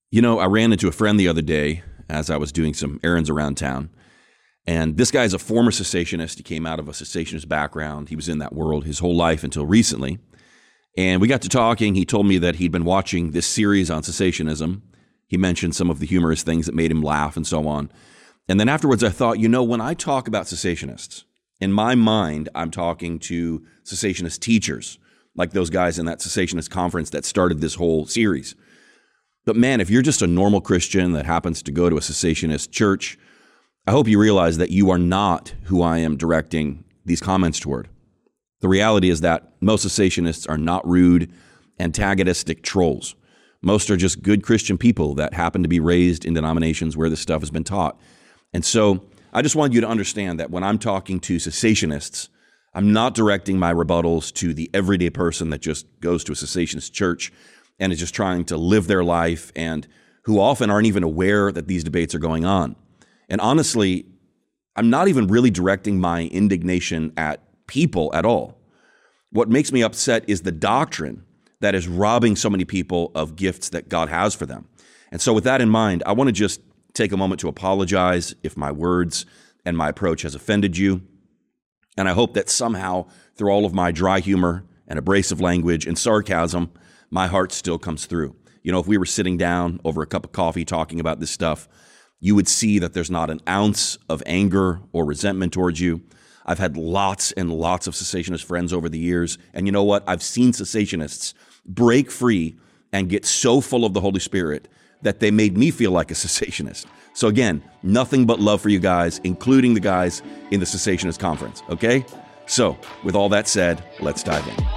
I ran into a friend the other day as I was doing some errands around town. And this guy's a former cessationist. He came out of a cessationist background. He was in that world his whole life until recently. And we got to talking. He told me that he'd been watching this series on cessationism. He mentioned some of the humorous things that made him laugh and so on. And then afterwards, I thought, when I talk about cessationists, in my mind, I'm talking to cessationist teachers, like those guys in that cessationist conference that started this whole series. But man, if you're just a normal Christian that happens to go to a cessationist church, I hope you realize that you are not who I am directing these comments toward. The reality is that most cessationists are not rude, antagonistic trolls. Most are just good Christian people that happen to be raised in denominations where this stuff has been taught. And so I just want you to understand that when I'm talking to cessationists, I'm not directing my rebuttals to the everyday person that just goes to a cessationist church and is just trying to live their life and who often aren't even aware that these debates are going on. And honestly, I'm not even really directing my indignation at people at all. What makes me upset is the doctrine that is robbing so many people of gifts that God has for them. And so with that in mind, I want to just take a moment to apologize if my words and my approach has offended you. And I hope that somehow through all of my dry humor and abrasive language and sarcasm, my heart still comes through. If we were sitting down over a cup of coffee talking about this stuff, you would see that there's not an ounce of anger or resentment towards you. I've had lots and lots of cessationist friends over the years. And you know what? I've seen cessationists break free and get so full of the Holy Spirit that they made me feel like a cessationist. So again, nothing but love for you guys, including the guys in the cessationist conference, okay? So with all that said, let's dive in.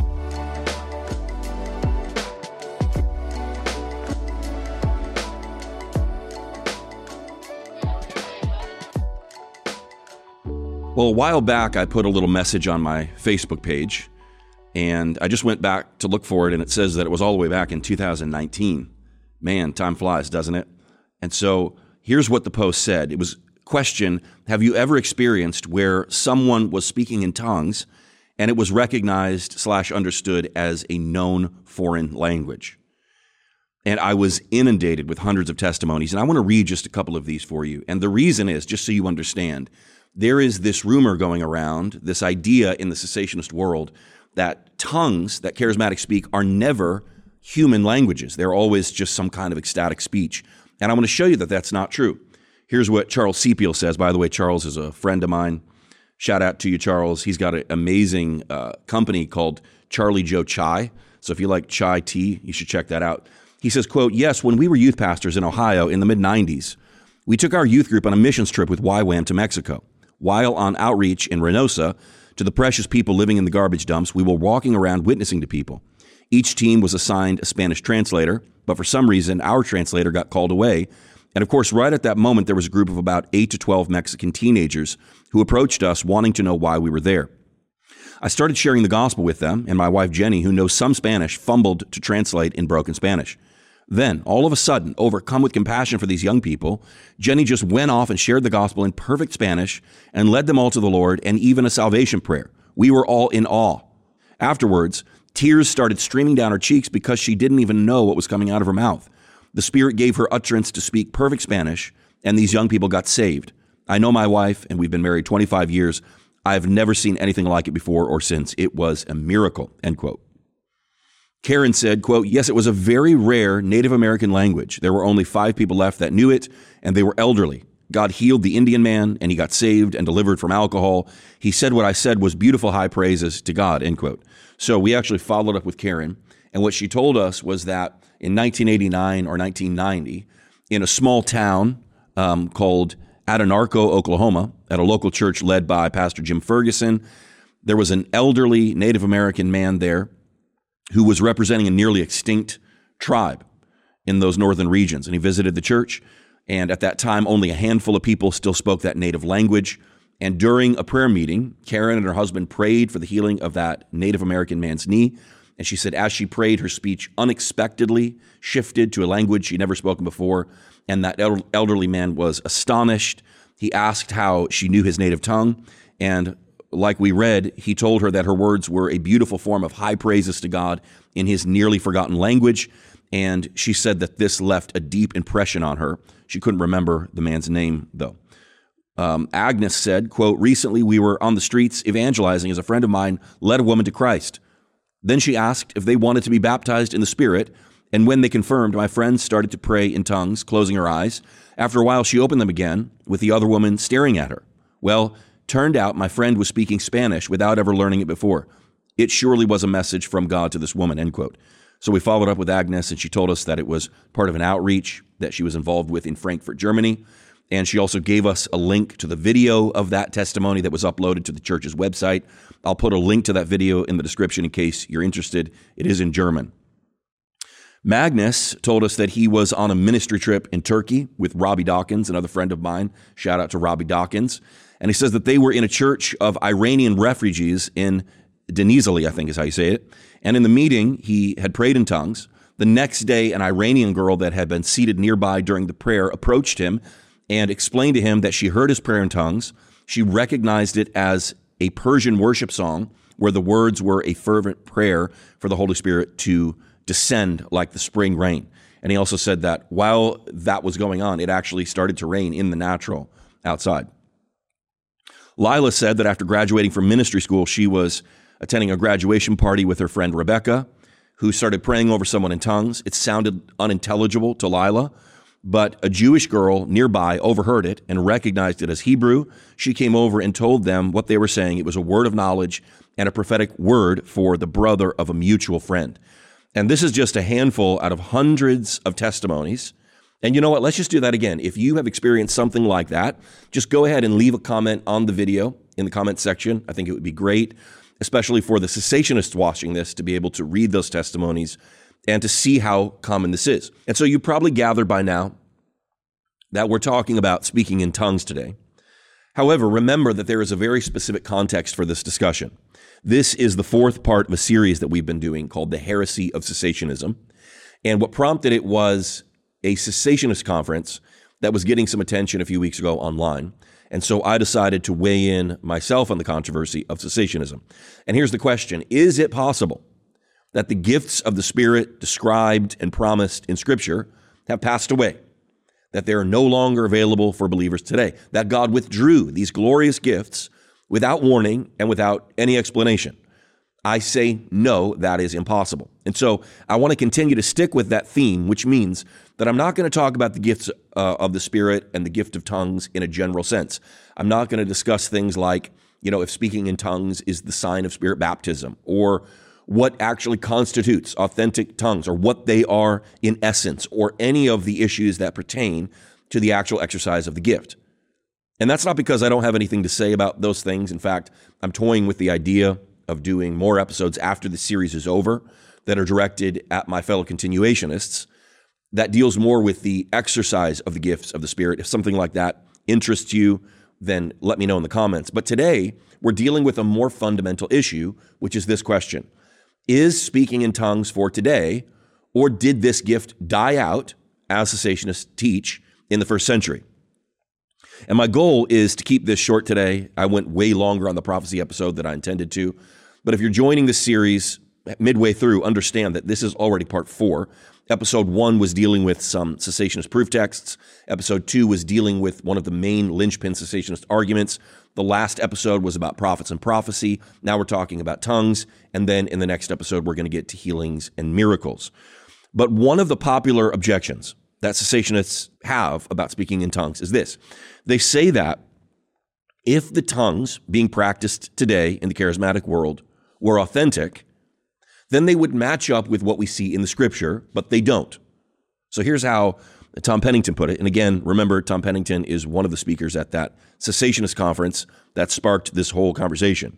Well, a while back, I put a little message on my Facebook page, and I just went back to look for it, and it says that it was all the way back in 2019. Man, time flies, doesn't it? And so here's what the post said. It was question, have you ever experienced where someone was speaking in tongues and it was recognized/understood as a known foreign language? And I was inundated with hundreds of testimonies, and I want to read just a couple of these for you. And the reason is, just so you understand, there is this rumor going around, this idea in the cessationist world that tongues that charismatics speak are never human languages. They're always just some kind of ecstatic speech. And I want to show you that that's not true. Here's what Charles Sepiel says. By the way, Charles is a friend of mine. Shout out to you, Charles. He's got an amazing company called Charlie Joe Chai. So if you like chai tea, you should check that out. He says, quote, yes, when we were youth pastors in Ohio in the mid-90s, we took our youth group on a missions trip with YWAM to Mexico. While on outreach in Reynosa to the precious people living in the garbage dumps, we were walking around witnessing to people. Each team was assigned a Spanish translator, but for some reason, our translator got called away. And of course, right at that moment, there was a group of about 8 to 12 Mexican teenagers who approached us wanting to know why we were there. I started sharing the gospel with them, and my wife Jenny, who knows some Spanish, fumbled to translate in broken Spanish. Then, all of a sudden, overcome with compassion for these young people, Jenny just went off and shared the gospel in perfect Spanish and led them all to the Lord and even a salvation prayer. We were all in awe. Afterwards, tears started streaming down her cheeks because she didn't even know what was coming out of her mouth. The Spirit gave her utterance to speak perfect Spanish, and these young people got saved. I know my wife, and we've been married 25 years. I've never seen anything like it before or since. It was a miracle, end quote. Karen said, quote, yes, it was a very rare Native American language. There were only 5 people left that knew it, and they were elderly. God healed the Indian man, and he got saved and delivered from alcohol. He said what I said was beautiful high praises to God, end quote. So we actually followed up with Karen, and what she told us was that in 1989 or 1990, in a small town called Adenarco, Oklahoma, at a local church led by Pastor Jim Ferguson, there was an elderly Native American man there who was representing a nearly extinct tribe in those northern regions. And he visited the church, and at that time, only a handful of people still spoke that native language. And during a prayer meeting, Karen and her husband prayed for the healing of that Native American man's knee. And she said as she prayed, her speech unexpectedly shifted to a language she'd never spoken before, and that elderly man was astonished. He asked how she knew his native tongue, and like we read, he told her that her words were a beautiful form of high praises to God in his nearly forgotten language. And she said that this left a deep impression on her. She couldn't remember the man's name, though. Agnes said, quote, "Recently we were on the streets evangelizing as a friend of mine led a woman to Christ. Then she asked if they wanted to be baptized in the Spirit, and when they confirmed, my friend started to pray in tongues, closing her eyes. After a while, she opened them again, with the other woman staring at her. Well, turned out my friend was speaking Spanish without ever learning it before. It surely was a message from God to this woman," end quote. So we followed up with Agnes, and she told us that it was part of an outreach that she was involved with in Frankfurt, Germany. And she also gave us a link to the video of that testimony that was uploaded to the church's website. I'll put a link to that video in the description in case you're interested. It is in German. Magnus told us that he was on a ministry trip in Turkey with Robbie Dawkins, another friend of mine. Shout out to Robbie Dawkins. And he says that they were in a church of Iranian refugees in Denizli, I think is how you say it. And in the meeting, he had prayed in tongues. The next day, an Iranian girl that had been seated nearby during the prayer approached him and explained to him that she heard his prayer in tongues. She recognized it as a Persian worship song where the words were a fervent prayer for the Holy Spirit to descend like the spring rain. And he also said that while that was going on, it actually started to rain in the natural outside. Lila said that after graduating from ministry school, she was attending a graduation party with her friend Rebecca, who started praying over someone in tongues. It sounded unintelligible to Lila, but a Jewish girl nearby overheard it and recognized it as Hebrew. She came over and told them what they were saying. It was a word of knowledge and a prophetic word for the brother of a mutual friend. And this is just a handful out of hundreds of testimonies. And you know what? Let's just do that again. If you have experienced something like that, just go ahead and leave a comment on the video in the comment section. I think it would be great, especially for the cessationists watching this, to be able to read those testimonies and to see how common this is. And so you probably gathered by now that we're talking about speaking in tongues today. However, remember that there is a very specific context for this discussion. This is the fourth part of a series that we've been doing called The Heresy of Cessationism. And what prompted it was a cessationist conference that was getting some attention a few weeks ago online. And so I decided to weigh in myself on the controversy of cessationism. And here's the question: is it possible that the gifts of the Spirit described and promised in Scripture have passed away, that they are no longer available for believers today, that God withdrew these glorious gifts without warning and without any explanation? I say no, that is impossible. And so I want to continue to stick with that theme, which means that I'm not going to talk about the gifts of the Spirit and the gift of tongues in a general sense. I'm not going to discuss things like, if speaking in tongues is the sign of Spirit baptism, or what actually constitutes authentic tongues, or what they are in essence, or any of the issues that pertain to the actual exercise of the gift. And that's not because I don't have anything to say about those things. In fact, I'm toying with the idea of doing more episodes after the series is over that are directed at my fellow continuationists that deals more with the exercise of the gifts of the Spirit. If something like that interests you, then let me know in the comments. But today, we're dealing with a more fundamental issue, which is this question: is speaking in tongues for today, or did this gift die out, as cessationists teach, in the first century? And my goal is to keep this short today. I went way longer on the prophecy episode than I intended to. But if you're joining this series midway through, understand that this is already part 4. Episode 1 was dealing with some cessationist proof texts. Episode 2 was dealing with one of the main linchpin cessationist arguments. The last episode was about prophets and prophecy. Now we're talking about tongues. And then in the next episode, we're going to get to healings and miracles. But one of the popular objections that cessationists have about speaking in tongues is this. They say that if the tongues being practiced today in the charismatic world were authentic, then they would match up with what we see in the Scripture, but they don't. So here's how Tom Pennington put it. And again, remember, Tom Pennington is one of the speakers at that cessationist conference that sparked this whole conversation.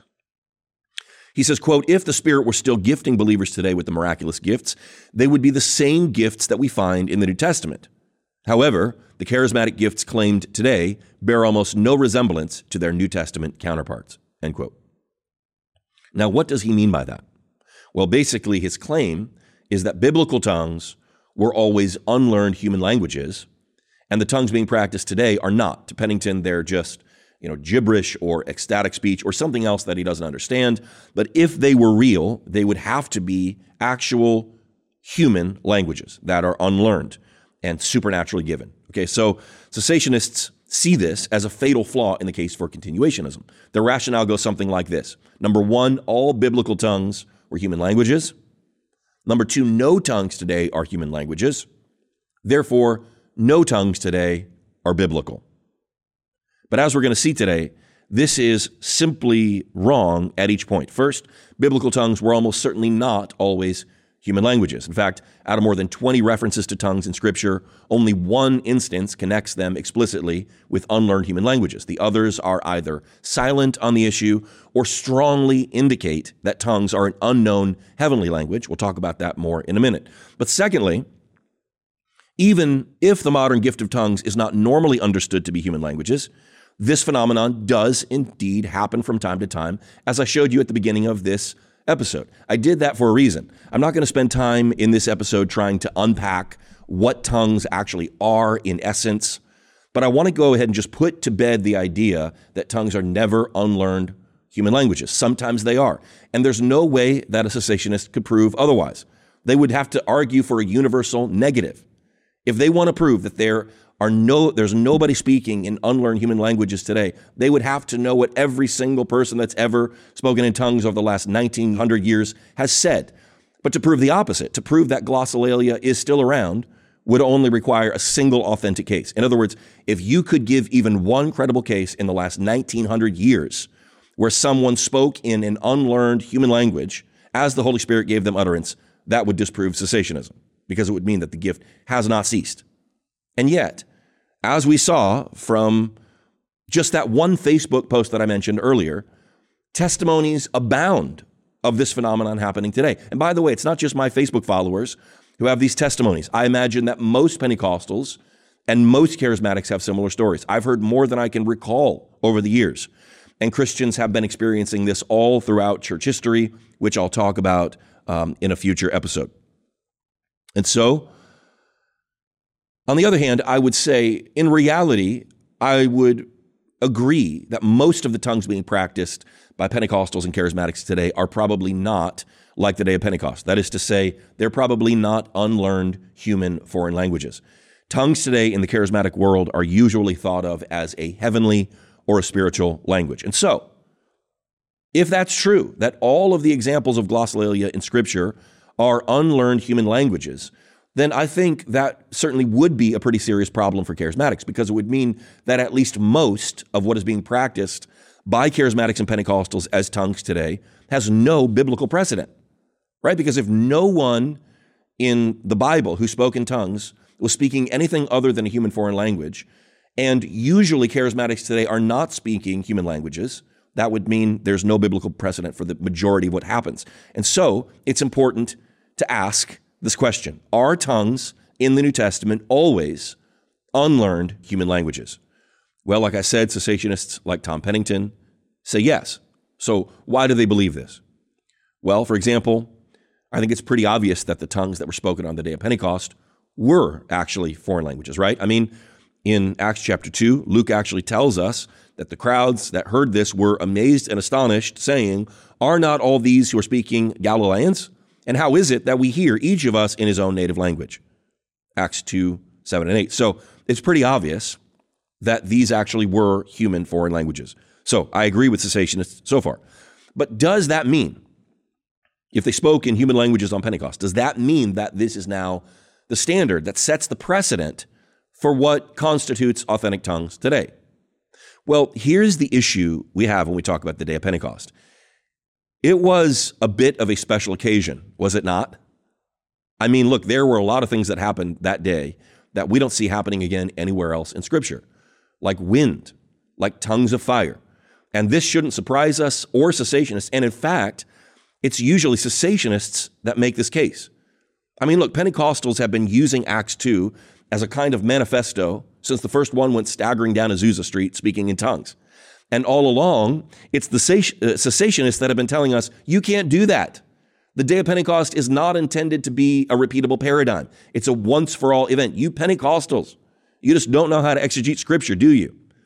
He says, quote, "If the Spirit were still gifting believers today with the miraculous gifts, they would be the same gifts that we find in the New Testament. However, the charismatic gifts claimed today bear almost no resemblance to their New Testament counterparts," end quote. Now, what does he mean by that? Well, basically, his claim is that biblical tongues were always unlearned human languages, and the tongues being practiced today are not. To Pennington, they're just gibberish or ecstatic speech or something else that he doesn't understand. But if they were real, they would have to be actual human languages that are unlearned and supernaturally given. Okay, so cessationists see this as a fatal flaw in the case for continuationism. Their rationale goes something like this. Number one, all biblical tongues were human languages. Number two, no tongues today are human languages. Therefore, no tongues today are biblical. But as we're going to see today, this is simply wrong at each point. First, biblical tongues were almost certainly not always human languages. In fact, out of more than 20 references to tongues in Scripture, only one instance connects them explicitly with unlearned human languages. The others are either silent on the issue or strongly indicate that tongues are an unknown heavenly language. We'll talk about that more in a minute. But secondly, even if the modern gift of tongues is not normally understood to be human languages, this phenomenon does indeed happen from time to time, as I showed you at the beginning of this episode. I did that for a reason. I'm not going to spend time in this episode trying to unpack what tongues actually are in essence, but I want to go ahead and just put to bed the idea that tongues are never unlearned human languages. Sometimes they are, and there's no way that a cessationist could prove otherwise. They would have to argue for a universal negative. If they want to prove that there's nobody speaking in unlearned human languages today, they would have to know what every single person that's ever spoken in tongues over the last 1900 years has said. But to prove the opposite, to prove that glossolalia is still around, would only require a single authentic case. In other words, if you could give even one credible case in the last 1900 years where someone spoke in an unlearned human language as the Holy Spirit gave them utterance, that would disprove cessationism, because it would mean that the gift has not ceased. And yet, as we saw from just that one Facebook post that I mentioned earlier, testimonies abound of this phenomenon happening today. And by the way, it's not just my Facebook followers who have these testimonies. I imagine that most Pentecostals and most charismatics have similar stories. I've heard more than I can recall over the years. And Christians have been experiencing this all throughout church history, which I'll talk about in a future episode. And so, on the other hand, I would say, in reality, I would agree that most of the tongues being practiced by Pentecostals and charismatics today are probably not like the day of Pentecost. That is to say, they're probably not unlearned human foreign languages. Tongues today in the charismatic world are usually thought of as a heavenly or a spiritual language. And so, if that's true, that all of the examples of glossolalia in Scripture are unlearned human languages, then I think that certainly would be a pretty serious problem for charismatics, because it would mean that at least most of what is being practiced by charismatics and Pentecostals as tongues today has no biblical precedent, right? Because if no one in the Bible who spoke in tongues was speaking anything other than a human foreign language, and usually charismatics today are not speaking human languages, that would mean there's no biblical precedent for the majority of what happens. And so it's important to ask this question: are tongues in the New Testament always unlearned human languages? Well, like I said, cessationists like Tom Pennington say yes. So why do they believe this? Well, for example, I think it's pretty obvious that the tongues that were spoken on the day of Pentecost were actually foreign languages, right? I mean, in Acts chapter 2, Luke actually tells us that the crowds that heard this were amazed and astonished, saying, "Are not all these who are speaking Galileans? And how is it that we hear each of us in his own native language?" Acts 2, 7, and 8. So it's pretty obvious that these actually were human foreign languages. So I agree with cessationists so far. But does that mean, if they spoke in human languages on Pentecost, does that mean that this is now the standard that sets the precedent for what constitutes authentic tongues today? Well, here's the issue we have when we talk about the day of Pentecost. It was a bit of a special occasion, was it not? I mean, look, there were a lot of things that happened that day that we don't see happening again anywhere else in Scripture, like wind, like tongues of fire. And this shouldn't surprise us or cessationists. And in fact, it's usually cessationists that make this case. I mean, look, Pentecostals have been using Acts 2 as a kind of manifesto since the first one went staggering down Azusa Street speaking in tongues. And all along, it's the cessationists that have been telling us, you can't do that. The day of Pentecost is not intended to be a repeatable paradigm. It's a once-for-all event. You Pentecostals, you just don't know how to exegete Scripture, do you?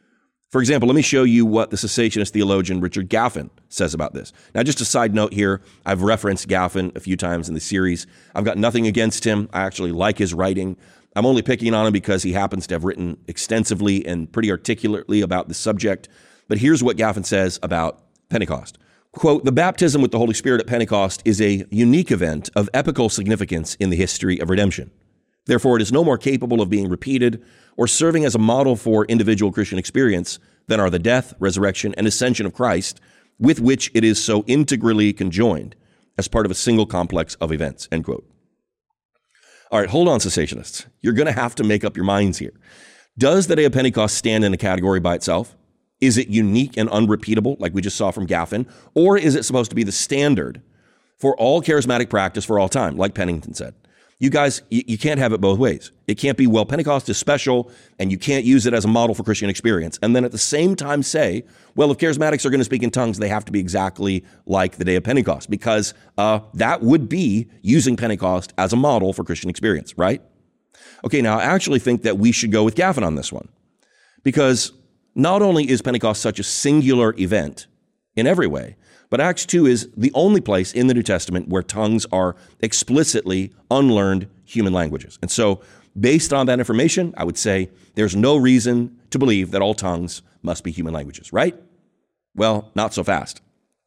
For example, let me show you what the cessationist theologian Richard Gaffin says about this. Now, just a side note here, I've referenced Gaffin a few times in the series. I've got nothing against him. I actually like his writing. I'm only picking on him because he happens to have written extensively and pretty articulately about the subject. But here's what Gaffin says about Pentecost. Quote, "The baptism with the Holy Spirit at Pentecost is a unique event of epical significance in the history of redemption. Therefore, it is no more capable of being repeated or serving as a model for individual Christian experience than are the death, resurrection, and ascension of Christ, with which it is so integrally conjoined as part of a single complex of events," end quote. All right, hold on, cessationists. You're going to have to make up your minds here. Does the day of Pentecost stand in a category by itself? Is it unique and unrepeatable, like we just saw from Gaffin? Or is it supposed to be the standard for all charismatic practice for all time, like Pennington said? You guys, you can't have it both ways. It can't be, well, Pentecost is special and you can't use it as a model for Christian experience. And then at the same time say, well, if charismatics are going to speak in tongues, they have to be exactly like the day of Pentecost, because that would be using Pentecost as a model for Christian experience, right? Okay, now I actually think that we should go with Gaffin on this one, because not only is Pentecost such a singular event in every way, but Acts 2 is the only place in the New Testament where tongues are explicitly unlearned human languages. And so based on that information, I would say there's no reason to believe that all tongues must be human languages, right? Well, not so fast.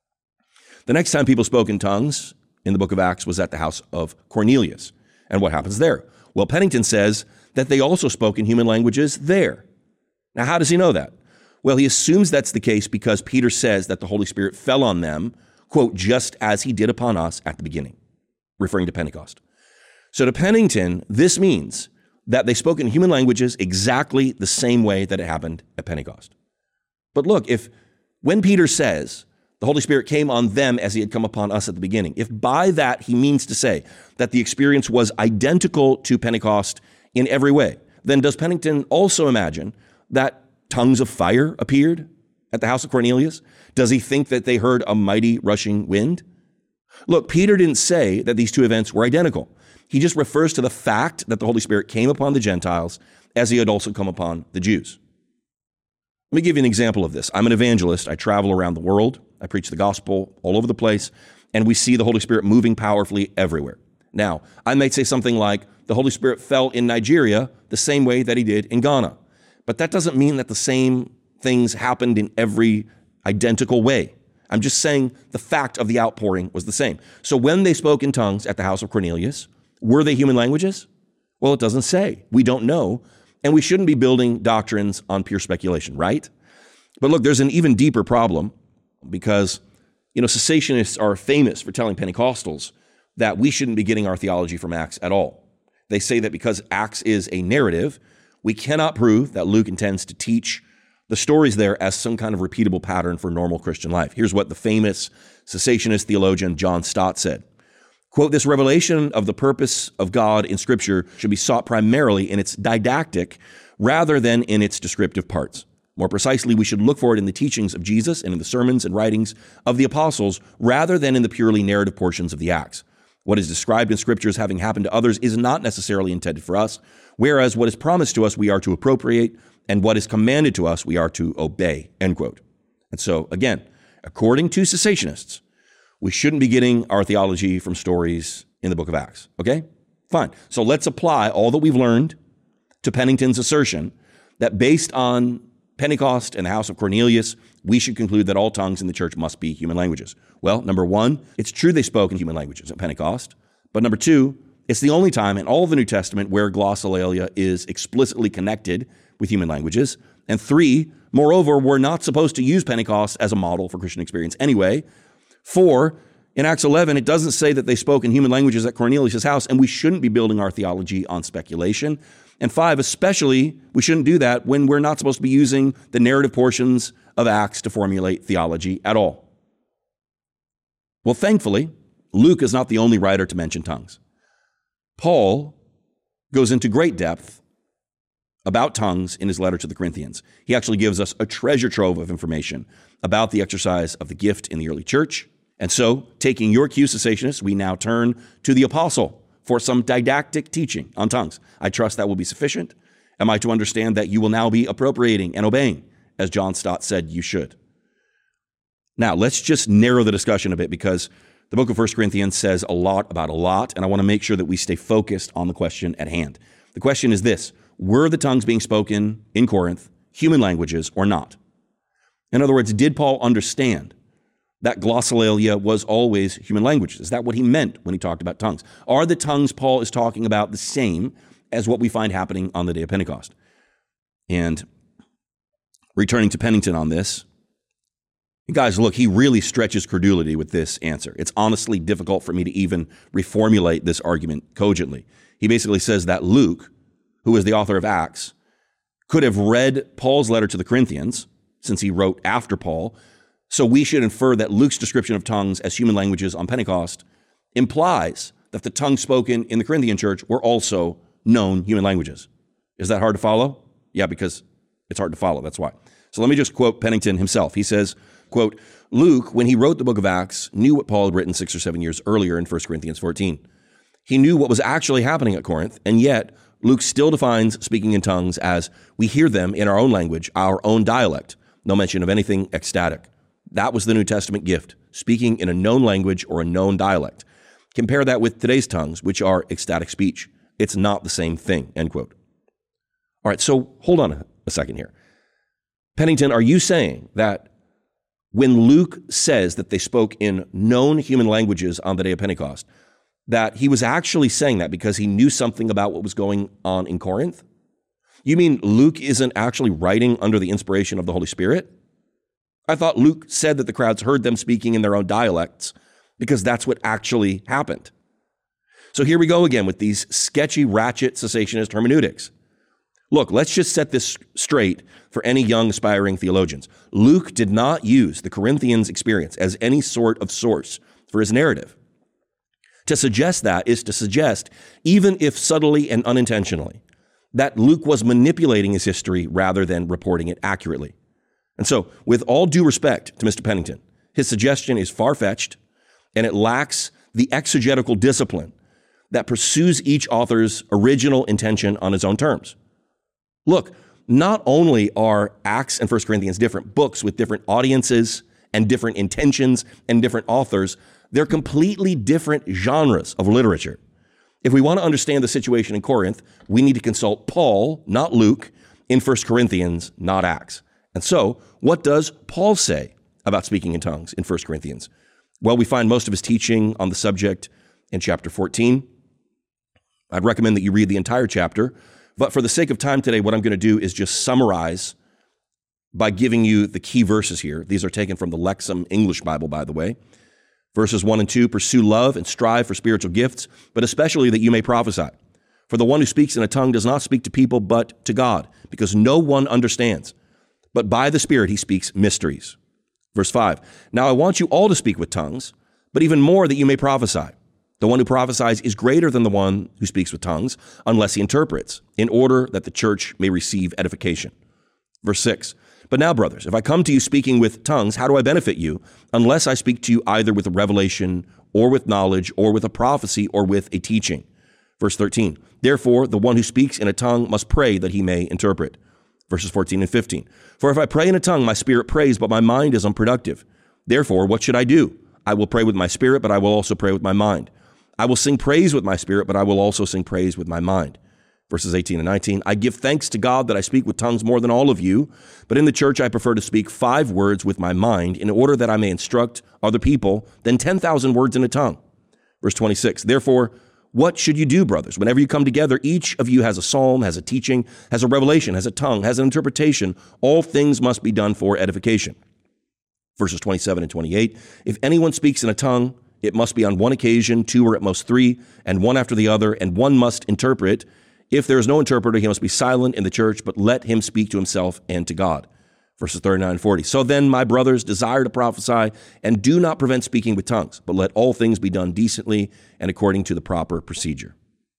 The next time people spoke in tongues in the book of Acts was at the house of Cornelius. And what happens there? Well, Pennington says that they also spoke in human languages there. Now, how does he know that? Well, he assumes that's the case because Peter says that the Holy Spirit fell on them, quote, just as he did upon us at the beginning, referring to Pentecost. So to Pennington, this means that they spoke in human languages exactly the same way that it happened at Pentecost. But look, when Peter says the Holy Spirit came on them as he had come upon us at the beginning, if by that he means to say that the experience was identical to Pentecost in every way, then does Pennington also imagine that tongues of fire appeared at the house of Cornelius? Does he think that they heard a mighty rushing wind? Look, Peter didn't say that these two events were identical. He just refers to the fact that the Holy Spirit came upon the Gentiles as he had also come upon the Jews. Let me give you an example of this. I'm an evangelist. I travel around the world. I preach the gospel all over the place, and we see the Holy Spirit moving powerfully everywhere. Now, I might say something like, the Holy Spirit fell in Nigeria the same way that he did in Ghana. But that doesn't mean that the same things happened in every identical way. I'm just saying the fact of the outpouring was the same. So when they spoke in tongues at the house of Cornelius, were they human languages? Well, it doesn't say. We don't know. And we shouldn't be building doctrines on pure speculation, right? But look, there's an even deeper problem because, cessationists are famous for telling Pentecostals that we shouldn't be getting our theology from Acts at all. They say that because Acts is a narrative, we cannot prove that Luke intends to teach the stories there as some kind of repeatable pattern for normal Christian life. Here's what the famous cessationist theologian John Stott said. Quote, "This revelation of the purpose of God in Scripture should be sought primarily in its didactic rather than in its descriptive parts. More precisely, we should look for it in the teachings of Jesus and in the sermons and writings of the apostles rather than in the purely narrative portions of the Acts. What is described in Scripture as having happened to others is not necessarily intended for us, whereas what is promised to us we are to appropriate, and what is commanded to us we are to obey," end quote. And so, again, according to cessationists, we shouldn't be getting our theology from stories in the book of Acts, okay? Fine. So let's apply all that we've learned to Pennington's assertion that based on Pentecost and the house of Cornelius, we should conclude that all tongues in the church must be human languages. Well, number one, it's true they spoke in human languages at Pentecost. But number two, it's the only time in all of the New Testament where glossolalia is explicitly connected with human languages. And three, moreover, we're not supposed to use Pentecost as a model for Christian experience anyway. Four, in Acts 11, it doesn't say that they spoke in human languages at Cornelius' house, and we shouldn't be building our theology on speculation. And five, especially, we shouldn't do that when we're not supposed to be using the narrative portions of Acts to formulate theology at all. Well, thankfully, Luke is not the only writer to mention tongues. Paul goes into great depth about tongues in his letter to the Corinthians. He actually gives us a treasure trove of information about the exercise of the gift in the early church. And so, taking your cue, cessationists, we now turn to the apostle for some didactic teaching on tongues. I trust that will be sufficient. Am I to understand that you will now be appropriating and obeying as John Stott said you should. Now, let's just narrow the discussion a bit because the book of 1 Corinthians says a lot about a lot, and I want to make sure that we stay focused on the question at hand. The question is this: were the tongues being spoken in Corinth human languages or not? In other words, did Paul understand that glossolalia was always human languages? Is that what he meant when he talked about tongues? Are the tongues Paul is talking about the same as what we find happening on the day of Pentecost? And returning to Pennington on this, guys, look, he really stretches credulity with this answer. It's honestly difficult for me to even reformulate this argument cogently. He basically says that Luke, who is the author of Acts, could have read Paul's letter to the Corinthians, since he wrote after Paul, so we should infer that Luke's description of tongues as human languages on Pentecost implies that the tongues spoken in the Corinthian church were also known human languages. Is that hard to follow? Yeah, because it's hard to follow, that's why. So let me just quote Pennington himself. He says, quote, Luke, when he wrote the book of Acts, knew what Paul had written 6 or 7 years earlier in 1 Corinthians 14. He knew what was actually happening at Corinth, and yet Luke still defines speaking in tongues as we hear them in our own language, our own dialect. No mention of anything ecstatic. That was the New Testament gift, speaking in a known language or a known dialect. Compare that with today's tongues, which are ecstatic speech. It's not the same thing, end quote. All right, so hold on a second here. Pennington, are you saying that when Luke says that they spoke in known human languages on the day of Pentecost, that he was actually saying that because he knew something about what was going on in Corinth? You mean Luke isn't actually writing under the inspiration of the Holy Spirit? I thought Luke said that the crowds heard them speaking in their own dialects because that's what actually happened. So here we go again with these sketchy, ratchet cessationist hermeneutics. Look, let's just set this straight for any young aspiring theologians. Luke did not use the Corinthians' experience as any sort of source for his narrative. To suggest that is to suggest, even if subtly and unintentionally, that Luke was manipulating his history rather than reporting it accurately. And so, with all due respect to Mr. Pennington, his suggestion is far-fetched, and it lacks the exegetical discipline that pursues each author's original intention on his own terms. Look, not only are Acts and 1 Corinthians different books with different audiences and different intentions and different authors, they're completely different genres of literature. If we want to understand the situation in Corinth, we need to consult Paul, not Luke, in 1 Corinthians, not Acts. And so, what does Paul say about speaking in tongues in 1 Corinthians? Well, we find most of his teaching on the subject in chapter 14. I'd recommend that you read the entire chapter, but for the sake of time today, what I'm going to do is just summarize by giving you the key verses here. These are taken from the Lexham English Bible, by the way. Verses 1 and 2, pursue love and strive for spiritual gifts, but especially that you may prophesy. For the one who speaks in a tongue does not speak to people, but to God, because no one understands. But by the Spirit he speaks mysteries. Verse 5, now I want you all to speak with tongues, but even more that you may prophesy. The one who prophesies is greater than the one who speaks with tongues, unless he interprets, in order that the church may receive edification. Verse 6, but now, brothers, if I come to you speaking with tongues, how do I benefit you, unless I speak to you either with a revelation, or with knowledge, or with a prophecy, or with a teaching? Verse 13, therefore, the one who speaks in a tongue must pray that he may interpret. Verses 14 and 15, for if I pray in a tongue, my spirit prays, but my mind is unproductive. Therefore, what should I do? I will pray with my spirit, but I will also pray with my mind. I will sing praise with my spirit, but I will also sing praise with my mind. Verses 18 and 19, I give thanks to God that I speak with tongues more than all of you, but in the church I prefer to speak 5 words with my mind in order that I may instruct other people than 10,000 words in a tongue. Verse 26, therefore, what should you do, brothers? Whenever you come together, each of you has a psalm, has a teaching, has a revelation, has a tongue, has an interpretation. All things must be done for edification. Verses 27 and 28, if anyone speaks in a tongue, it must be on one occasion, 2 or at most 3, and one after the other, and one must interpret. If there is no interpreter, he must be silent in the church, but let him speak to himself and to God. Verses 39 and 40. So then, my brothers, desire to prophesy, and do not prevent speaking with tongues, but let all things be done decently and according to the proper procedure.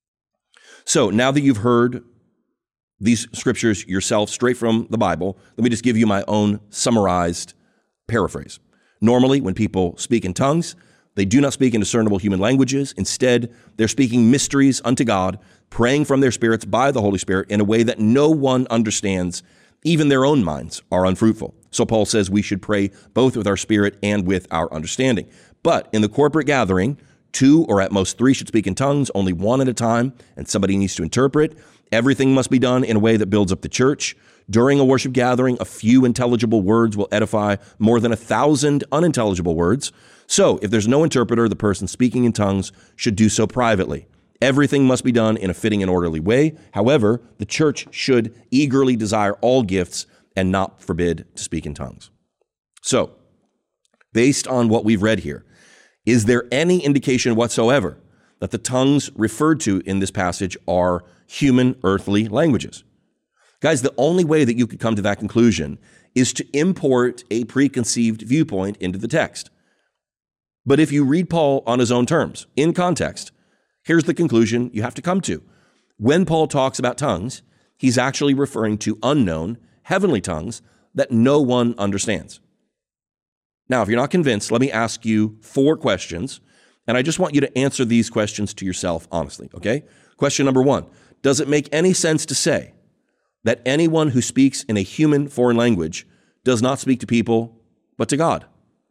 So now that you've heard these scriptures yourself straight from the Bible, let me just give you my own summarized paraphrase. Normally, when people speak in tongues, they do not speak in discernible human languages. Instead, they're speaking mysteries unto God, praying from their spirits by the Holy Spirit in a way that no one understands, Even their own minds are unfruitful. So Paul says we should pray both with our spirit and with our understanding. But in the corporate gathering, 2 or at most 3 should speak in tongues, only 1 at a time, and somebody needs to interpret. Everything must be done in a way that builds up the church. During a worship gathering, a few intelligible words will edify more than 1,000 unintelligible words. So if there's no interpreter, the person speaking in tongues should do so privately. Everything must be done in a fitting and orderly way. However, the church should eagerly desire all gifts and not forbid to speak in tongues. So, based on what we've read here, is there any indication whatsoever that the tongues referred to in this passage are human earthly languages? Guys, the only way that you could come to that conclusion is to import a preconceived viewpoint into the text. But if you read Paul on his own terms, in context, here's the conclusion you have to come to. When Paul talks about tongues, he's actually referring to unknown heavenly tongues that no one understands. Now, if you're not convinced, let me ask you 4 questions, and I just want you to answer these questions to yourself honestly, okay? Question number 1, does it make any sense to say that anyone who speaks in a human foreign language does not speak to people, but to God?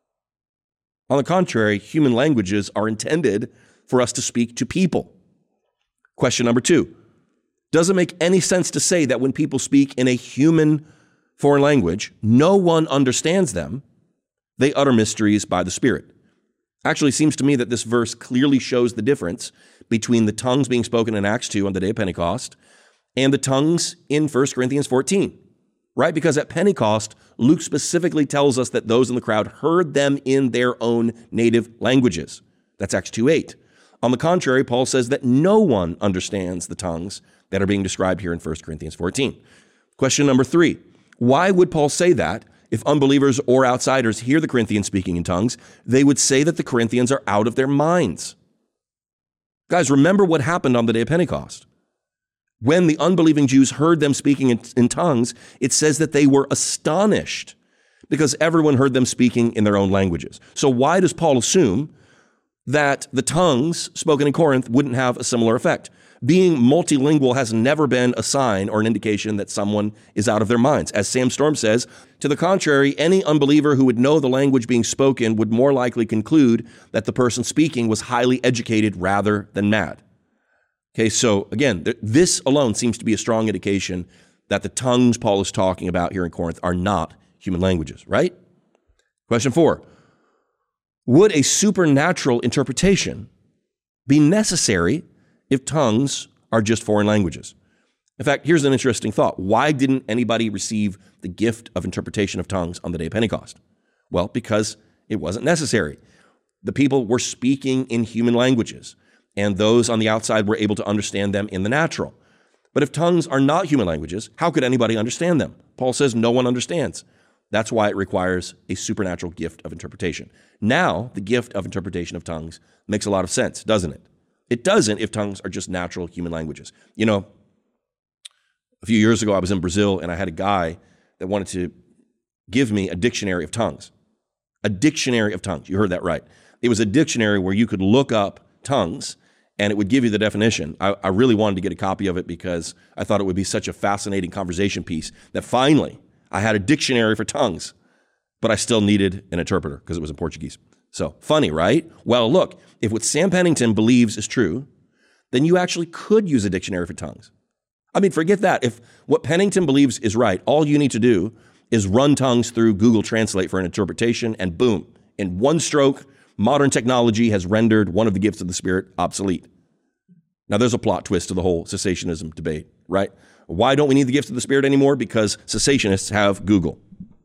On the contrary, human languages are intended for us to speak to people. Question number 2, does it make any sense to say that when people speak in a human foreign language, no one understands them, they utter mysteries by the Spirit? Actually, it seems to me that this verse clearly shows the difference between the tongues being spoken in Acts 2 on the day of Pentecost and the tongues in 1 Corinthians 14, right? Because at Pentecost, Luke specifically tells us that those in the crowd heard them in their own native languages. That's Acts 2:8. On the contrary, Paul says that no one understands the tongues that are being described here in 1 Corinthians 14. Question number 3, why would Paul say that? If unbelievers or outsiders hear the Corinthians speaking in tongues, they would say that the Corinthians are out of their minds. Guys, remember what happened on the day of Pentecost. When the unbelieving Jews heard them speaking in tongues, it says that they were astonished because everyone heard them speaking in their own languages. So why does Paul assume that the tongues spoken in Corinth wouldn't have a similar effect? Being multilingual has never been a sign or an indication that someone is out of their minds. As Sam Storm says, to the contrary, any unbeliever who would know the language being spoken would more likely conclude that the person speaking was highly educated rather than mad. Okay, so again, this alone seems to be a strong indication that the tongues Paul is talking about here in Corinth are not human languages, right? Question 4, would a supernatural interpretation be necessary if tongues are just foreign languages? In fact, here's an interesting thought. Why didn't anybody receive the gift of interpretation of tongues on the day of Pentecost? Well, because it wasn't necessary. The people were speaking in human languages, and those on the outside were able to understand them in the natural. But if tongues are not human languages, how could anybody understand them? Paul says no one understands. That's why it requires a supernatural gift of interpretation. Now, the gift of interpretation of tongues makes a lot of sense, doesn't it? It doesn't if tongues are just natural human languages. You know, a few years ago, I was in Brazil, and I had a guy that wanted to give me a dictionary of tongues. A dictionary of tongues. You heard that right. It was a dictionary where you could look up tongues, and it would give you the definition. I really wanted to get a copy of it because I thought it would be such a fascinating conversation piece that finally I had a dictionary for tongues, but I still needed an interpreter because it was in Portuguese. So funny, right? Well, look, if what Sam Pennington believes is true, then you actually could use a dictionary for tongues. I mean, forget that. If what Pennington believes is right, all you need to do is run tongues through Google Translate for an interpretation, and boom, in one stroke, modern technology has rendered one of the gifts of the Spirit obsolete. Now, there's a plot twist to the whole cessationism debate, right? Why don't we need the gifts of the Spirit anymore? Because cessationists have Google.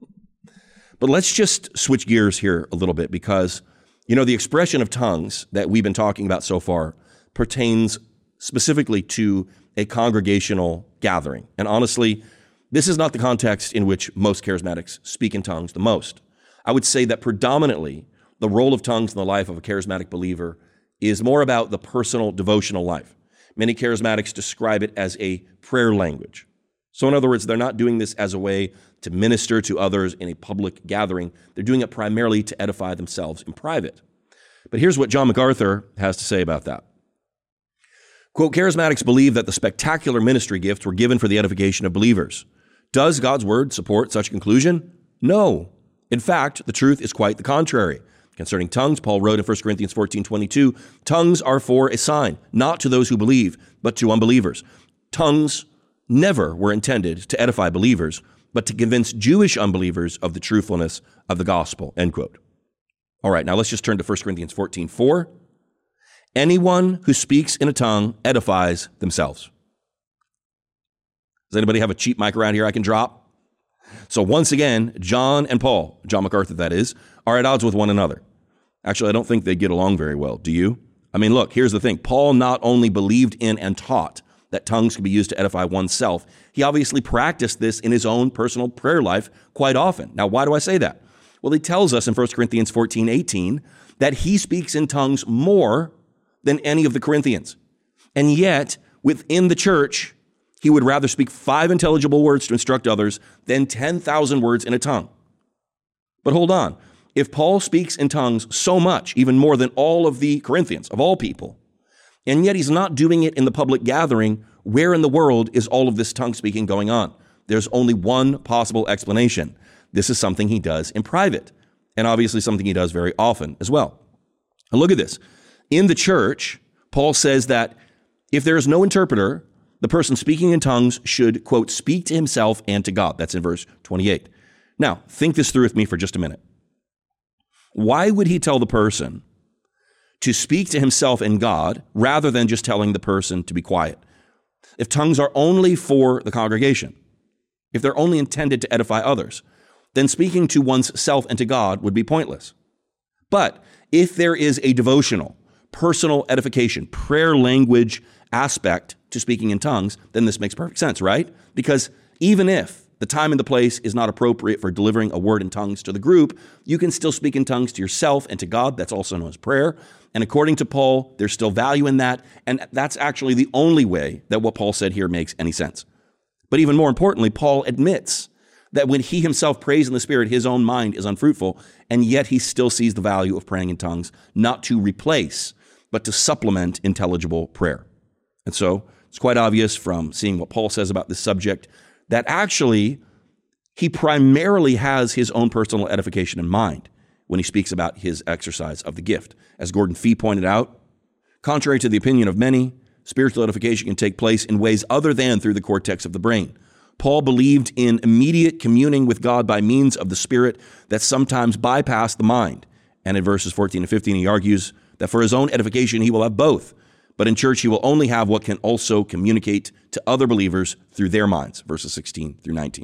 But let's just switch gears here a little bit because, you know, the expression of tongues that we've been talking about so far pertains specifically to a congregational gathering. And honestly, this is not the context in which most charismatics speak in tongues the most. I would say that predominantly the role of tongues in the life of a charismatic believer is more about the personal devotional life. Many charismatics describe it as a prayer language. So in other words, they're not doing this as a way to minister to others in a public gathering. They're doing it primarily to edify themselves in private. But here's what John MacArthur has to say about that. Quote, charismatics believe that the spectacular ministry gifts were given for the edification of believers, Does God's word support such a conclusion? No. In fact, the truth is quite the contrary. Concerning tongues, Paul wrote in 1 Corinthians 14:22, tongues are for a sign, not to those who believe, but to unbelievers. Tongues never were intended to edify believers, but to convince Jewish unbelievers of the truthfulness of the gospel, end quote. All right, now let's just turn to 1 Corinthians 14:4. Anyone who speaks in a tongue edifies themselves. Does anybody have a cheap mic around here I can drop? So once again, John and Paul, John MacArthur that is, are at odds with one another. Actually, I don't think they get along very well. Do you? I mean, look, here's the thing. Paul not only believed in and taught that tongues could be used to edify oneself, he obviously practiced this in his own personal prayer life quite often. Now, why do I say that? Well, he tells us in 1 Corinthians 14:18 that he speaks in tongues more than any of the Corinthians. And yet, within the church, he would rather speak 5 intelligible words to instruct others than 10,000 words in a tongue. But hold on. If Paul speaks in tongues so much, even more than all of the Corinthians, of all people, and yet he's not doing it in the public gathering, where in the world is all of this tongue speaking going on? There's only one possible explanation. This is something he does in private, and obviously something he does very often as well. And look at this. In the church, Paul says that if there is no interpreter, the person speaking in tongues should, quote, speak to himself and to God. That's in verse 28. Now, think this through with me for just a minute. Why would he tell the person to speak to himself and God rather than just telling the person to be quiet? If tongues are only for the congregation, if they're only intended to edify others, then speaking to one's self and to God would be pointless. But if there is a devotional, personal edification, prayer language aspect to speaking in tongues, then this makes perfect sense, right? Because even if the time and the place is not appropriate for delivering a word in tongues to the group, you can still speak in tongues to yourself and to God. That's also known as prayer. And according to Paul, there's still value in that. And that's actually the only way that what Paul said here makes any sense. But even more importantly, Paul admits that when he himself prays in the Spirit, his own mind is unfruitful, and yet he still sees the value of praying in tongues, not to replace, but to supplement intelligible prayer. And so it's quite obvious from seeing what Paul says about this subject that actually he primarily has his own personal edification in mind when he speaks about his exercise of the gift. As Gordon Fee pointed out, contrary to the opinion of many, spiritual edification can take place in ways other than through the cortex of the brain. Paul believed in immediate communing with God by means of the Spirit that sometimes bypassed the mind. And in verses 14 and 15, he argues that for his own edification, he will have both. But in church, he will only have what can also communicate to other believers through their minds, verses 16 through 19.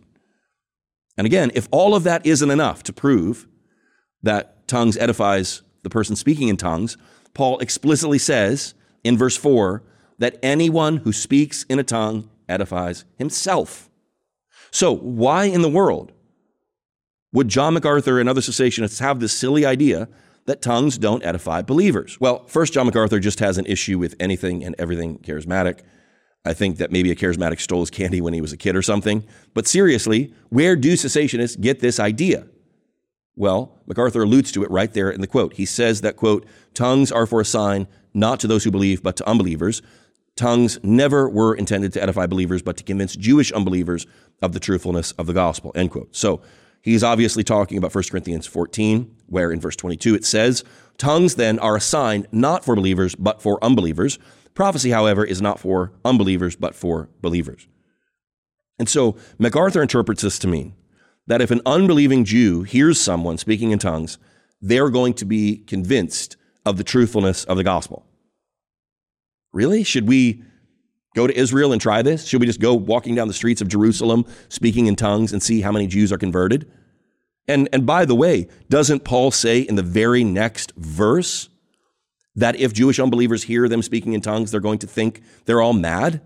And again, if all of that isn't enough to prove that tongues edifies the person speaking in tongues, Paul explicitly says in verse 4 that anyone who speaks in a tongue edifies himself. So why in the world would John MacArthur and other cessationists have this silly idea that tongues don't edify believers? Well, first, John MacArthur just has an issue with anything and everything charismatic. I think that maybe a charismatic stole his candy when he was a kid or something. But seriously, where do cessationists get this idea? Well, MacArthur alludes to it right there in the quote. He says that, quote, tongues are for a sign, not to those who believe, but to unbelievers. Tongues never were intended to edify believers, but to convince Jewish unbelievers of the truthfulness of the gospel, end quote. So he's obviously talking about 1 Corinthians 14, where in verse 22 it says, tongues then are a sign not for believers, but for unbelievers. Prophecy, however, is not for unbelievers, but for believers. And so MacArthur interprets this to mean that if an unbelieving Jew hears someone speaking in tongues, they're going to be convinced of the truthfulness of the gospel. Really? Should we go to Israel and try this? Should we just go walking down the streets of Jerusalem speaking in tongues and see how many Jews are converted? And by the way, doesn't Paul say in the very next verse that if Jewish unbelievers hear them speaking in tongues, they're going to think they're all mad?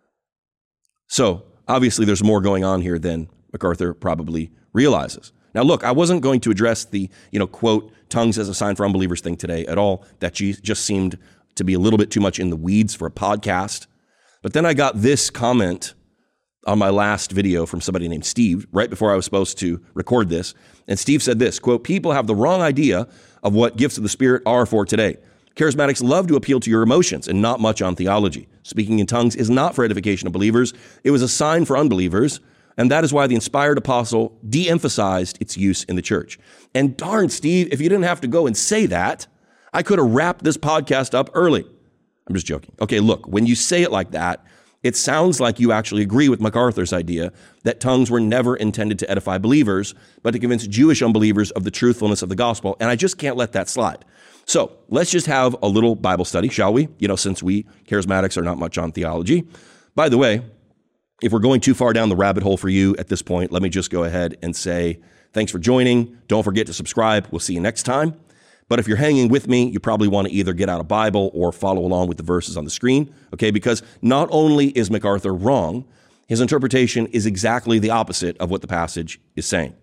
So obviously there's more going on here than MacArthur probably realizes. Now look, I wasn't going to address the, quote, tongues as a sign for unbelievers thing today at all. That just seemed to be a little bit too much in the weeds for a podcast. But then I got this comment on my last video from somebody named Steve, right before I was supposed to record this. And Steve said this, quote, people have the wrong idea of what gifts of the Spirit are for today. Charismatics love to appeal to your emotions and not much on theology. Speaking in tongues is not for edification of believers. It was a sign for unbelievers. And that is why the inspired apostle de-emphasized its use in the church. And darn, Steve, if you didn't have to go and say that, I could have wrapped this podcast up early. I'm just joking. Okay, look, when you say it like that, it sounds like you actually agree with MacArthur's idea that tongues were never intended to edify believers, but to convince Jewish unbelievers of the truthfulness of the gospel. And I just can't let that slide. So let's just have a little Bible study, shall we? Since we charismatics are not much on theology. By the way, if we're going too far down the rabbit hole for you at this point, let me just go ahead and say thanks for joining. Don't forget to subscribe. We'll see you next time. But if you're hanging with me, you probably want to either get out a Bible or follow along with the verses on the screen, okay? Because not only is MacArthur wrong, his interpretation is exactly the opposite of what the passage is saying.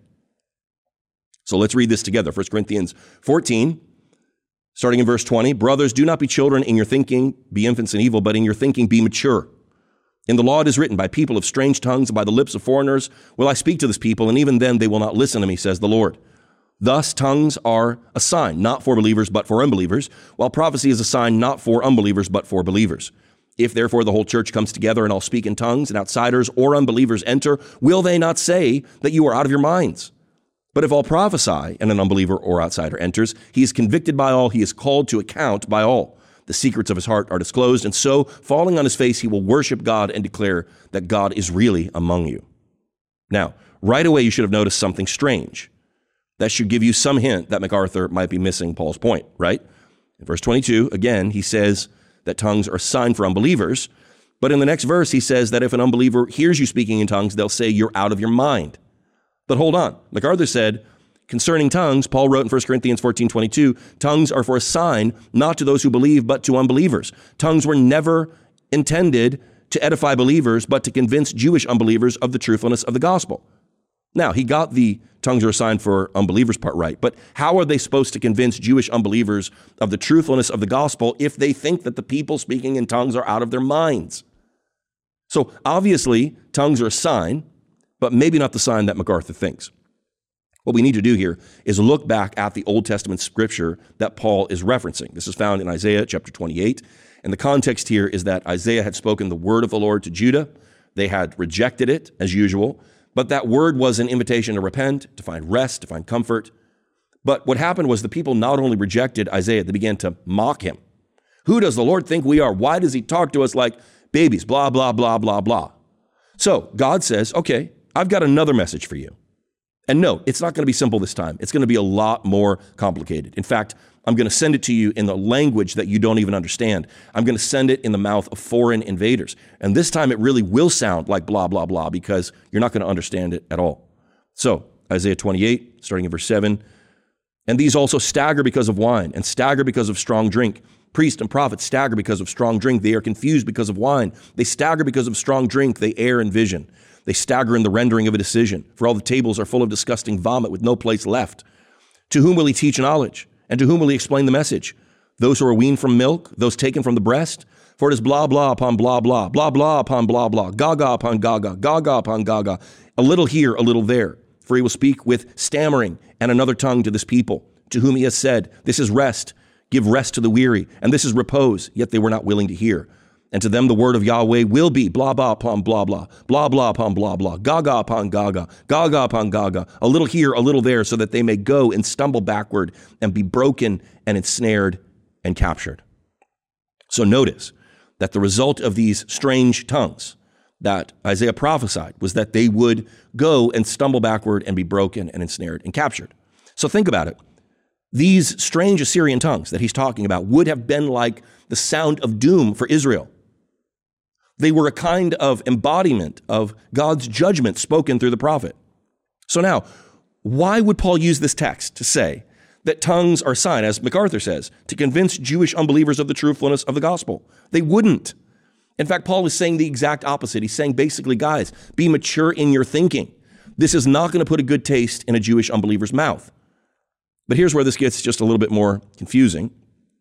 So let's read this together. 1 Corinthians 14, starting in verse 20. Brothers, do not be children in your thinking, be infants in evil, but in your thinking be mature. In the law it is written, by people of strange tongues and by the lips of foreigners will I speak to this people, and even then they will not listen to me, says the Lord. Thus, tongues are a sign, not for believers, but for unbelievers, while prophecy is a sign not for unbelievers, but for believers. If therefore the whole church comes together and all speak in tongues, and outsiders or unbelievers enter, will they not say that you are out of your minds? But if all prophesy, and an unbeliever or outsider enters, he is convicted by all, he is called to account by all. The secrets of his heart are disclosed, and so, falling on his face, he will worship God and declare that God is really among you. Now, right away you should have noticed something strange. That should give you some hint that MacArthur might be missing Paul's point, right? In verse 22, again, he says that tongues are a sign for unbelievers. But in the next verse, he says that if an unbeliever hears you speaking in tongues, they'll say you're out of your mind. But hold on. MacArthur said, concerning tongues, Paul wrote in 1 Corinthians 14:22, tongues are for a sign, not to those who believe, but to unbelievers. Tongues were never intended to edify believers, but to convince Jewish unbelievers of the truthfulness of the gospel. Now, he got the tongues are a sign for unbelievers part right, but how are they supposed to convince Jewish unbelievers of the truthfulness of the gospel if they think that the people speaking in tongues are out of their minds? So obviously, tongues are a sign, but maybe not the sign that MacArthur thinks. What we need to do here is look back at the Old Testament scripture that Paul is referencing. This is found in Isaiah chapter 28, and the context here is that Isaiah had spoken the word of the Lord to Judah. They had rejected it, as usual, but that word was an invitation to repent, to find rest, to find comfort. But what happened was the people not only rejected Isaiah, they began to mock him. Who does the Lord think we are? Why does he talk to us like babies? Blah, blah, blah, blah, blah. So God says, okay, I've got another message for you. And no, it's not going to be simple this time. It's going to be a lot more complicated. In fact, I'm going to send it to you in the language that you don't even understand. I'm going to send it in the mouth of foreign invaders. And this time it really will sound like blah, blah, blah, because you're not going to understand it at all. So Isaiah 28, starting in verse 7, and these also stagger because of wine and stagger because of strong drink. Priests and prophets stagger because of strong drink. They are confused because of wine. They stagger because of strong drink. They err in vision. They stagger in the rendering of a decision. For all the tables are full of disgusting vomit with no place left. To whom will he teach knowledge? And to whom will he explain the message? Those who are weaned from milk, those taken from the breast? For it is blah, blah upon blah, blah, blah, blah upon blah, blah, gaga upon gaga, gaga upon gaga, a little here, a little there. For he will speak with stammering and another tongue to this people, to whom he has said, this is rest, give rest to the weary, and this is repose, yet they were not willing to hear. And to them the word of Yahweh will be blah, blah upon blah, blah, blah, blah upon blah, blah, gaga upon gaga, gaga upon gaga, a little here, a little there, so that they may go and stumble backward and be broken and ensnared and captured. So notice that the result of these strange tongues that Isaiah prophesied was that they would go and stumble backward and be broken and ensnared and captured. So think about it. These strange Assyrian tongues that he's talking about would have been like the sound of doom for Israel. They were a kind of embodiment of God's judgment spoken through the prophet. So now, why would Paul use this text to say that tongues are a sign, as MacArthur says, to convince Jewish unbelievers of the truthfulness of the gospel? They wouldn't. In fact, Paul is saying the exact opposite. He's saying basically, guys, be mature in your thinking. This is not going to put a good taste in a Jewish unbeliever's mouth. But here's where this gets just a little bit more confusing.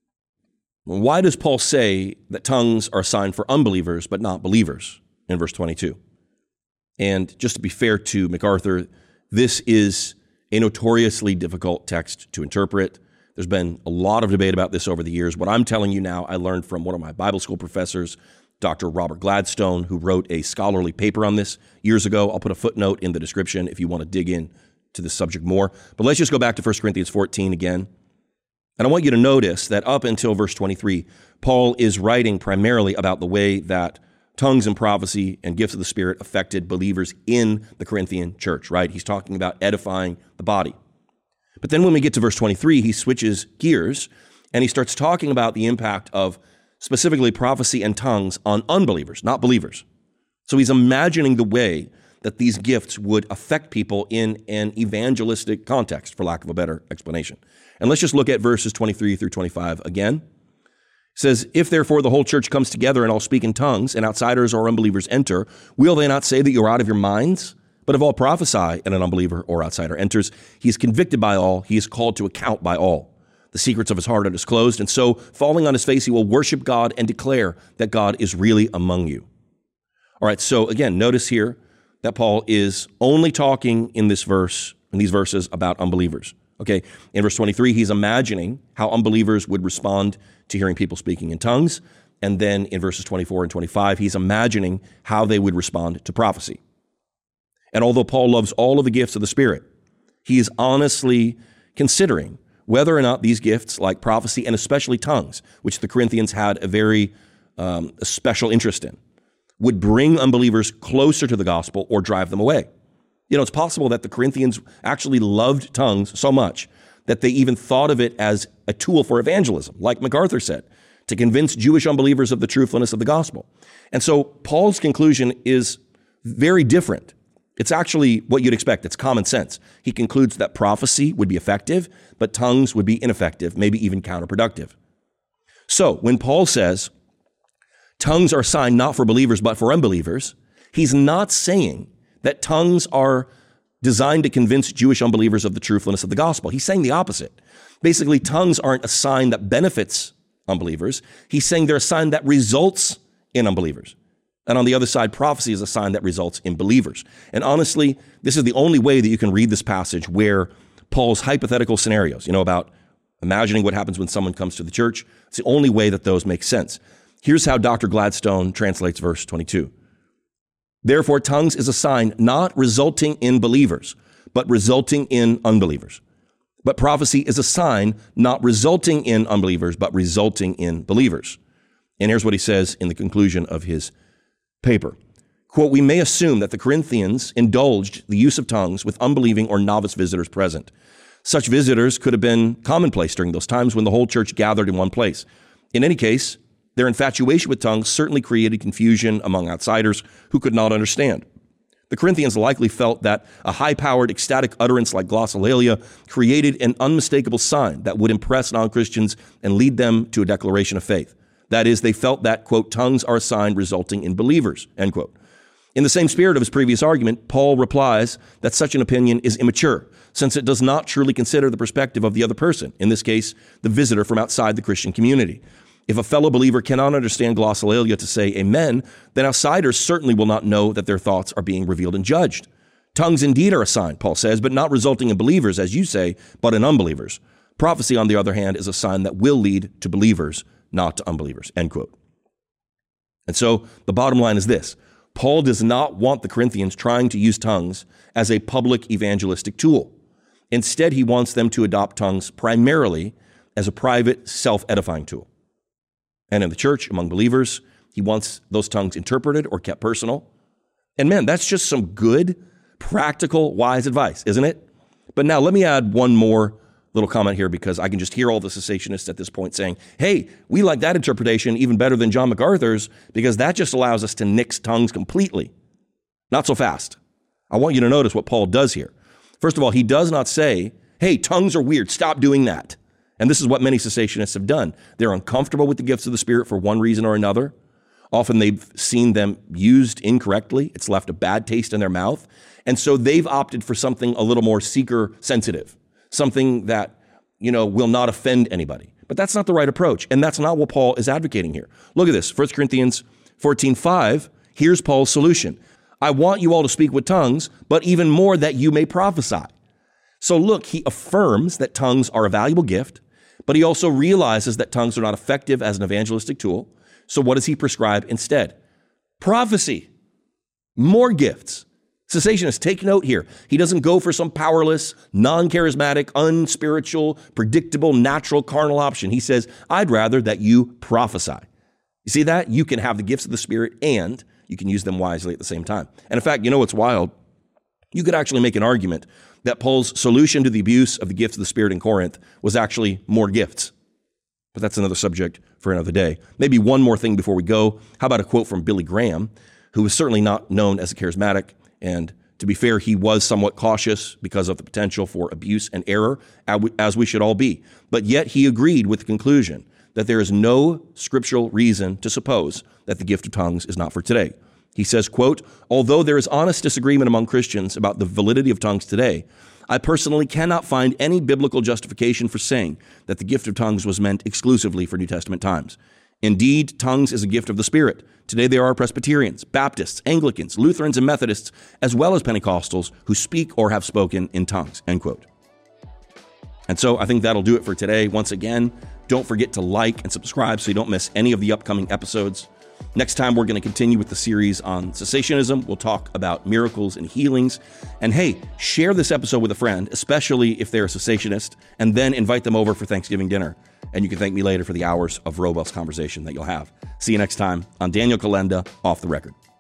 Why does Paul say that tongues are a sign for unbelievers but not believers in verse 22? And just to be fair to MacArthur, this is a notoriously difficult text to interpret. There's been a lot of debate about this over the years. What I'm telling you now, I learned from one of my Bible school professors, Dr. Robert Gladstone, who wrote a scholarly paper on this years ago. I'll put a footnote in the description if you want to dig in to this subject more. But let's just go back to 1 Corinthians 14 again. And I want you to notice that up until verse 23, Paul is writing primarily about the way that tongues and prophecy and gifts of the Spirit affected believers in the Corinthian church, right? He's talking about edifying the body. But then when we get to verse 23, he switches gears and he starts talking about the impact of specifically prophecy and tongues on unbelievers, not believers. So he's imagining the way that these gifts would affect people in an evangelistic context, for lack of a better explanation. And let's just look at verses 23 through 25 again. It says, if therefore the whole church comes together and all speak in tongues, and outsiders or unbelievers enter, will they not say that you are out of your minds? But if all prophesy and an unbeliever or outsider enters, he is convicted by all, he is called to account by all. The secrets of his heart are disclosed, and so, falling on his face, he will worship God and declare that God is really among you. All right, so again, notice here that Paul is only talking in these verses about unbelievers. Okay, in verse 23, he's imagining how unbelievers would respond to hearing people speaking in tongues. And then in verses 24 and 25, he's imagining how they would respond to prophecy. And although Paul loves all of the gifts of the Spirit, he is honestly considering whether or not these gifts, like prophecy and especially tongues, which the Corinthians had a very special interest in, would bring unbelievers closer to the gospel or drive them away. You know, it's possible that the Corinthians actually loved tongues so much that they even thought of it as a tool for evangelism, like MacArthur said, to convince Jewish unbelievers of the truthfulness of the gospel. And so Paul's conclusion is very different. It's actually what you'd expect. It's common sense. He concludes that prophecy would be effective, but tongues would be ineffective, maybe even counterproductive. So when Paul says tongues are a sign not for believers but for unbelievers, he's not saying that tongues are designed to convince Jewish unbelievers of the truthfulness of the gospel. He's saying the opposite. Basically, tongues aren't a sign that benefits unbelievers. He's saying they're a sign that results in unbelievers. And on the other side, prophecy is a sign that results in believers. And honestly, this is the only way that you can read this passage where Paul's hypothetical scenarios, about imagining what happens when someone comes to the church, it's the only way that those make sense. Here's how Dr. Gladstone translates verse 22. Therefore, tongues is a sign not resulting in believers, but resulting in unbelievers. But prophecy is a sign not resulting in unbelievers, but resulting in believers. And here's what he says in the conclusion of his paper. Quote, we may assume that the Corinthians indulged the use of tongues with unbelieving or novice visitors present. Such visitors could have been commonplace during those times when the whole church gathered in one place. In any case, their infatuation with tongues certainly created confusion among outsiders who could not understand. The Corinthians likely felt that a high-powered ecstatic utterance like glossolalia created an unmistakable sign that would impress non-Christians and lead them to a declaration of faith. That is, they felt that, quote, tongues are a sign resulting in believers, end quote. In the same spirit of his previous argument, Paul replies that such an opinion is immature, since it does not truly consider the perspective of the other person, in this case, the visitor from outside the Christian community. If a fellow believer cannot understand glossolalia to say amen, then outsiders certainly will not know that their thoughts are being revealed and judged. Tongues indeed are a sign, Paul says, but not resulting in believers, as you say, but in unbelievers. Prophecy, on the other hand, is a sign that will lead to believers, not to unbelievers, end quote. And so the bottom line is this. Paul does not want the Corinthians trying to use tongues as a public evangelistic tool. Instead, he wants them to adopt tongues primarily as a private, self-edifying tool. And in the church, among believers, he wants those tongues interpreted or kept personal. And man, that's just some good, practical, wise advice, isn't it? But now let me add one more little comment here, because I can just hear all the cessationists at this point saying, hey, we like that interpretation even better than John MacArthur's, because that just allows us to nix tongues completely. Not so fast. I want you to notice what Paul does here. First of all, he does not say, hey, tongues are weird, stop doing that. And this is what many cessationists have done. They're uncomfortable with the gifts of the Spirit for one reason or another. Often they've seen them used incorrectly. It's left a bad taste in their mouth. And so they've opted for something a little more seeker sensitive, something that, will not offend anybody. But that's not the right approach. And that's not what Paul is advocating here. Look at this, 1 Corinthians 14:5. Here's Paul's solution. I want you all to speak with tongues, but even more that you may prophesy. So look, he affirms that tongues are a valuable gift, but he also realizes that tongues are not effective as an evangelistic tool. So what does he prescribe instead? Prophecy. More gifts. Cessationists, take note here. He doesn't go for some powerless, non-charismatic, unspiritual, predictable, natural, carnal option. He says, I'd rather that you prophesy. You see that? You can have the gifts of the Spirit and you can use them wisely at the same time. And in fact, you know what's wild? You could actually make an argument that Paul's solution to the abuse of the gifts of the Spirit in Corinth was actually more gifts. But that's another subject for another day. Maybe one more thing before we go. How about a quote from Billy Graham, who was certainly not known as a charismatic, and to be fair, he was somewhat cautious because of the potential for abuse and error, as we should all be. But yet he agreed with the conclusion that there is no scriptural reason to suppose that the gift of tongues is not for today. He says, quote, although there is honest disagreement among Christians about the validity of tongues today, I personally cannot find any biblical justification for saying that the gift of tongues was meant exclusively for New Testament times. Indeed, tongues is a gift of the Spirit. Today there are Presbyterians, Baptists, Anglicans, Lutherans, and Methodists, as well as Pentecostals who speak or have spoken in tongues, end quote. And so I think that'll do it for today. Once again, don't forget to like and subscribe so you don't miss any of the upcoming episodes. Next time, we're going to continue with the series on cessationism. We'll talk about miracles and healings. And hey, share this episode with a friend, especially if they're a cessationist, and then invite them over for Thanksgiving dinner. And you can thank me later for the hours of robust conversation that you'll have. See you next time on Daniel Kolenda, Off the Record.